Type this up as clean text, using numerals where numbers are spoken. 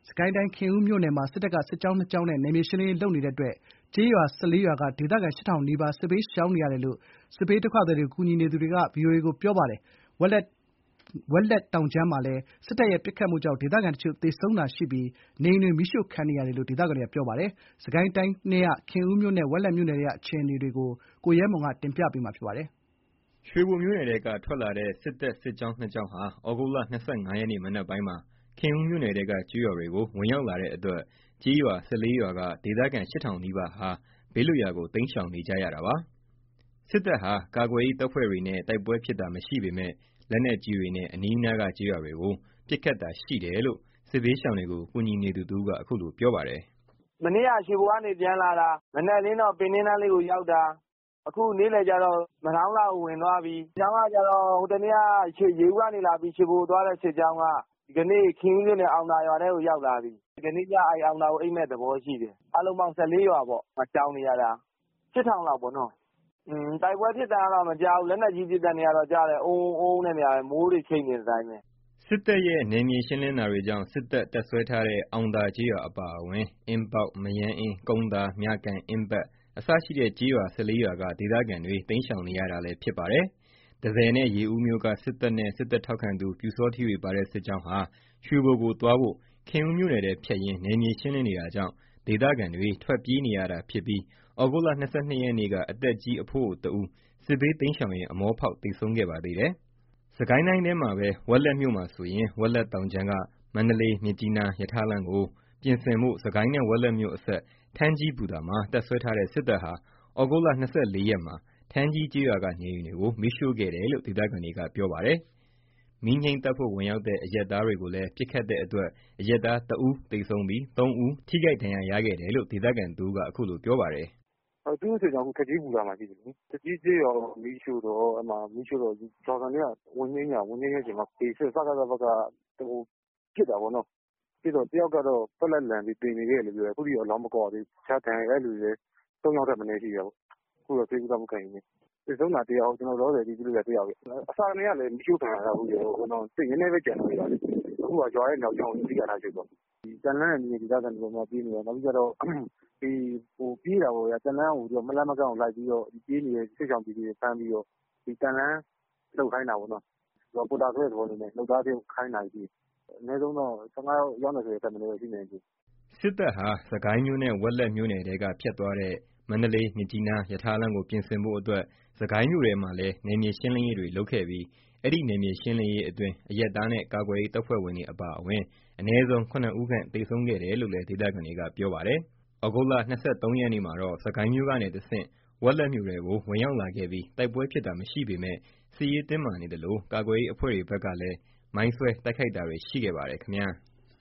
စကိုင်းတိုင်းခင်ဦးမြို့နယ်မှာစစ်တပ်ကစစ်ကြောင်း2ကြောင်းနဲ့နယ်မြေရှင်းလင်းရေးလုပ်နေတဲ့အတွက်ကျေးရွာ14ရွာကဒေသခံ 8,000 နီးပါးစစ်ဘေးရှောင်နေရတယ်လို့စစ်ဘေးဒုက္ခသည်တွေကိုကူညီနေသူတွေက VOA ကိုပြောပါတယ်။ ဝက်လက်တောင်ခြမ်းမှာလည်းစစ်တပ်ရဲ့ပစ်ခတ်မှုကြောင့်ဒေသခံတချို့သေဆုံးတာရှိပြီးနေအိမ်တွေမီးရှို့ခံနေရတယ်လို့ဒေသခံတွေကပြောပါတယ်။ စစ်ကိုင်းတိုင်းထဲကခင်ဦးမြို့နဲ့ဝက်လက်မြို့နယ်တွေကအခြေအနေတွေကို ကိုရဲမွန်ကတင်ပြပေးထားပါတယ်။ ရွှေဘိုမြို့နယ်ထဲကထွက်လာတဲ့စစ်တပ်စစ်ကြောင်း2ကြောင်းဟာဩဂုတ်လ ၂၅ ရက်နေ့မနက်ပိုင်းမှာခင်ဦးမြို့နယ်ထဲကကျေးရွာတွေကိုဝင်ရောက်လာတဲ့အတွက်ကျေးရွာ14ရွာကဒေသခံ 8,000 နီးပါးဟာဘေးလွတ်ရာကိုတိမ်းရှောင်နေကြရတာပါ။ စစ်တပ်ဟာကာကွယ်ရေးတပ်ဖွဲ့တွေနဲ့တိုက်ပွဲဖြစ်တာမရှိပေမယ့်လက်နက်ကြီးတွေနဲ့အနီးနားကကျေးရွာတွေကိုပစ်ခတ်တာရှိတယ်လို့စစ်ဘေးရှောင်တွေကိုကူညီနေသူတဦးကအခုလိုပြောပါတယ်။ “မနေ့ကရွှေဘိုကနေပြန်လာတာမနက်လင်းတော့ပင်တင်းနားလေးကိုရောက်တာအခုနေ့လည်ကျတော့မဒေါင်းလှကိုဝင်သွားပြီ။စစ်ကြောင်းကကျတော့ဟိုတနေ့ကရေဦးကနေလာပြီးရွှေဘိုသွားတဲ့စစ်ကြောင်းကဒီကနေ့ခင်ဦးမြို့နယ်အောင်သာရွာထဲကိုရောက်လာပြီ။ဒီကနေ့ညအောင်သာကိုအိပ်မယ့်သဘောရှိတယ်။အားလုံးပေါင်း14ရွာပေါ့ရှောင်နေရတာ 8,000 လောက်ပေါ့နော်။တိုက်ပွဲဖြစ်တာတော့မကြားဘူးလက်နက်ကြီးပစ်သံတွေကတော့ကြားတယ်။အုန်းအုန်းနဲ့နေရတယ်မိုးတွေချိတ်နေတဲ့အတိုင်းပဲ။ ” စစ်တပ်ရဲ့နယ်မြေရှင်းလင်းတာတွေကြောင့်စစ်တပ်တပ်စွဲထားတဲ့အောင်သာကျေးရွာအပါအဝင်အင်းပေါက်မရမ်းအင်းကုန်းသာမြကန်အင်းပက်အစရှိတဲ့ကျေးရွာ14ရွာကဒေသခံတွေတိမ်းရှောင်နေရတာလည်းဖြစ်ပါတယ်။ တန့်ဆည်နဲ့ရေဦးမြို့ကစစ်တပ်နဲ့စစ်တပ်ထောက်ခံသူပျူစောထီးတွေပါတဲ့စစ်ကြောင်းဟာရွှေဘိုကိုသွားဖို့ခင်ဦးမြို့နယ်ထဲဖြတ်ရင်းနယ်မြေရှင်းလင်းနေတာကြောင့်ဒေသခံတွေထွက်ပြေးနေရတာဖြစ်ပြီးဩဂုတ်လ ၂၂ ရက်နေ့ကအသက်ကြီးအဖိုးအိုတဦးစစ်ဘေးတိမ်းရှောင်ရင်းအမောဖောက်သေဆုံးခဲ့ပါသေးတယ်။ စစ်ကိုင်းတိုင်းထဲမှာပဲဝက်လက်မြို့မှာဆိုရင်ဝက်လက်တောင်ခြမ်းကမန္တလေး-မြစ်ကြီးနားရထားလမ်းကိုပြင်ဆင်ဖို့စစ်ကိုင်းနဲ့ဝက်လက်မြို့အစပ်ထန်းကြီးဘူတာမှာတပ်စွဲထားတဲ့စစ်တပ်ဟာဩဂုတ်လ ၂၄ ရက်မှာထန်းကြီးကျေးရွာကနေအိမ်တွေကိုမီးရှို့ခဲ့တယ်လို့ဒေသခံတွေကပြောပါတယ်။ မီးငြှိမ်းသတ်ဖို့ဝင်ရောက်တဲ့အရပ်သားတွေကိုလည်းပစ်ခတ်တဲ့အတွက်အရပ်သား 1 ဦးသေဆုံးပြီး 3 ဦးထိခိုက်ဒဏ်ရာရခဲ့တယ်လို့ဒေသခံတဦးကအခုလိုပြောပါတယ်။ “သူတို့စစ်ကြောင်းထန်းကြီးဘူတာမှာရှိတယ်လေထန်းကြီးကျေးရွာကိုမီးရှို့တော့ရွာခံတွေကဝင်ငြိမ်းတဲ့အချိန်မှာစကစဘက်ကပစ်တာပေါ့နော်။ပစ်တော့တယောက်ကတော့ပက်လက်လန်ပြီးသေနေတယ်လို့ပြောတယ်။အခုထိတော့အလောင်းမကောက်ရသေးဘူး။တခြားဒဏ်ရာရတဲ့သူတွေလည်း3 ယောက်ထက်မနည်းရှိတယ်။အခုတော့ဆေးကုသမှုခံယူနေတယ်။သေဆုံးတာတယောက်လောလောဆယ်အတည်ပြုလို့ရတာတယောက်ဗျ။အစကတည်းကလည်းမီးရှို့ခံရတာနည်းနည်းပဲကျန်တော့တယ်။အခုကရွာရဲ့နောက်ကြောင်းကိုအဓိကထားရှို့သွားတာ။သံလမ်းနဲ့နီးတဲ့ဒေသခံတွေတော်တော်များများပြေးနေရတယ်။နောက်ပြီးကျတော့ပြေးတာပေါ့ဗျာသံလမ်းကိုမလှမ်းမကမ်းကိုလိုက်ပြီးတော့ပြေးနေတဲ့စစ်ရှောင်ပြည်သူတွေကိုဖမ်းပြီးတော့သံလမ်းလုပ်ခိုင်းတာပေါ့နော်။ပေါ်တာဆွဲတဲ့သဘောမျိုးနဲ့လုပ်သားအဖြစ်ခိုင်းတာရှိတယ်။အနည်းဆုံးတော့15ယောက်အယောက်20ထက်မနည်းတော့ရှိနိုင်တယ်။ ” စစ်တပ်ဟာစစ်ကိုင်းမြို့နဲ့ဝက်လက်မြို့နယ်ထဲကဖြတ်သွားတဲ့မန္တလေး-မြစ်ကြီးနားရထားလမ်းကိုပြင်ဆင်ဖို့အတွက်စစ်ကိုင်းမြို့ထဲမှာလည်းနယ်မြေရှင်းလင်းရေးတွေလုပ်ခဲ့ပြီးအဲဒီနယ်မြေရှင်းလင်းရေးအတွင်းအရပ်သားနဲ့ကာကွယ်ရေးတပ်ဖွဲ့ဝင်တွေအပါအဝင်အနည်းဆုံး 7 ဦးခန့်သေဆုံးခဲ့တယ်လို့လည်းဒေသခံတွေကပြောပါတယ်။ ဩဂုတ်လ ၂၃ ရက်နေ့မှာတော့စစ်ကိုင်းမြို့ကနေတဆင့်ဝက်လက်မြို့ထဲကိုဝင်ရောက်လာခဲ့ပြီးတိုက်ပွဲဖြစ်တာမရှိပေမယ့်စစ်ရေးတင်းမာနေသလိုကာကွယ်ရေးအဖွဲ့တွေဘက်ကလည်းမိုင်းဆွဲတိုက်ခိုက်တာတွေရှိခဲ့ပါတယ်ခင်ဗျာ။